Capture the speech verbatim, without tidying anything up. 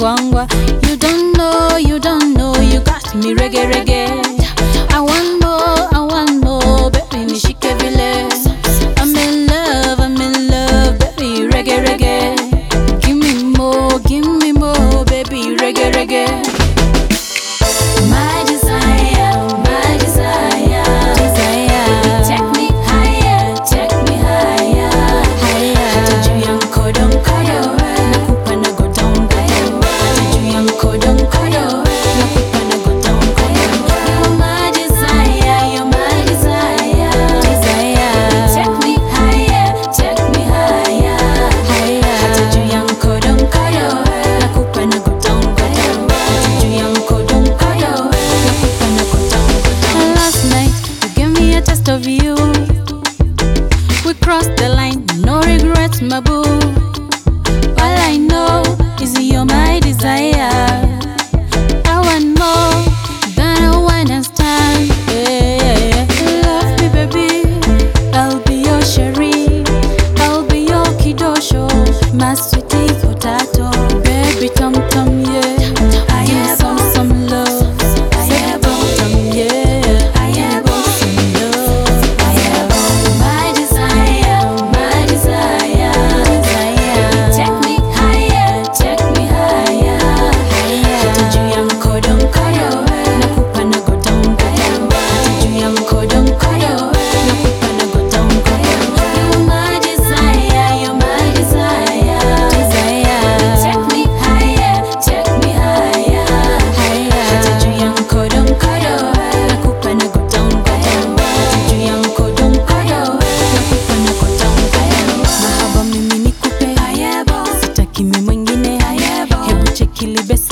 ngwangwa. You don't know, you don't know, you got me reggae reggae. I want more, I want more, baby nishike vile. I'm in love, I'm in love, baby reggae reggae. Give me more, give me more, baby reggae reggae. My desire, my desire, desire. Take me higher, take me higher, higher. Hata juu ya mkodo mkodo, nakupa na go down down. Hata juu ya mkodo mkodo, nakupa na go down down. You're my desire, you're my desire, desire. Take me higher, take me higher, higher. Hata juu ya mkodo mkodo, nakupa na go down down. Hata juu ya mkodo mkodo, nakupa na go down down. Last night you gave me a taste of you. We crossed the line, no regrets, my boo. All I know is you're my desire. I want more than a one and stand. Yeah, yeah, yeah. Love me, baby. I'll be your sherry. I'll be your kidosho. My sweetie potato. Baby, tom tom, yeah. Give me some, some love. Say tom tom, yeah. Give me some love. My desire, my desire, desire. Take me higher, take me higher, higher. Hata juu ya mkodo mkodo, nakupa na go down down. Hata juu ya mkodo mkodo, nakupa na go down down. You're my desire, you're my desire, desire. Take me higher, take me higher, higher. Hata juu ya mkodo mkodo, nakupa na go down down. Hata juu ya mkodo mkodo, nakupa na go down down. Mahaba mimi nikupe, sitaki mimi mwingine. Hebu cheki libesi